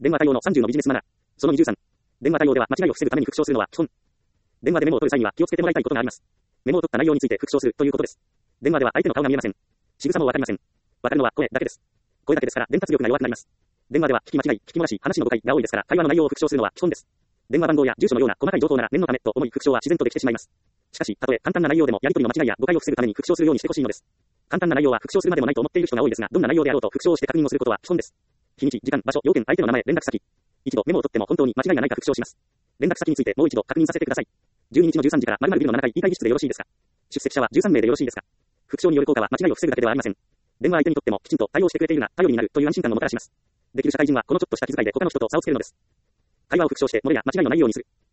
電話対応の30のビジネスマナー。その23。電話対応では間違いを防ぐために復唱するのは基本。電話でメモを取る際には気をつけてもらいたいことがあります。メモを取った内容について復唱するということです。電話では相手の顔が見えません。仕草もわかりません。わかるのは声だけです。声だけですから伝達力が弱くなります。電話では聞き間違い、聞き漏らし、話の誤解が多いですから会話の内容を復唱するのは基本です。電話番号や住所のような細かい情報なら念のためと思い復唱は自然とできてしまいます。しかし、たとえ簡単な内容でもやり取りの間違いや誤解を防ぐために復唱するようにしてほしいのです。簡単な内容は復唱するまでもないと思っている人が多いですが、どんな内容であろうと復唱をして確認をすることは基本です。日にち、時間、場所、要件、相手の名前、連絡先。一度メモを取っても本当に間違いがないか復唱します。連絡先についてもう一度確認させてください。12日の13時から〇〇ビルの7階 E 会議室でよろしいですか？出席者は13名でよろしいですか？復唱による効果は間違いを防ぐだけではありません。電話相手にとってもきちんと対応してくれているな、頼りになるという安心感をもたらします。できる社会人はこのちょっとした気遣いで他の人と差をつけるのです。会話を復唱して漏れや間違いのないようにする。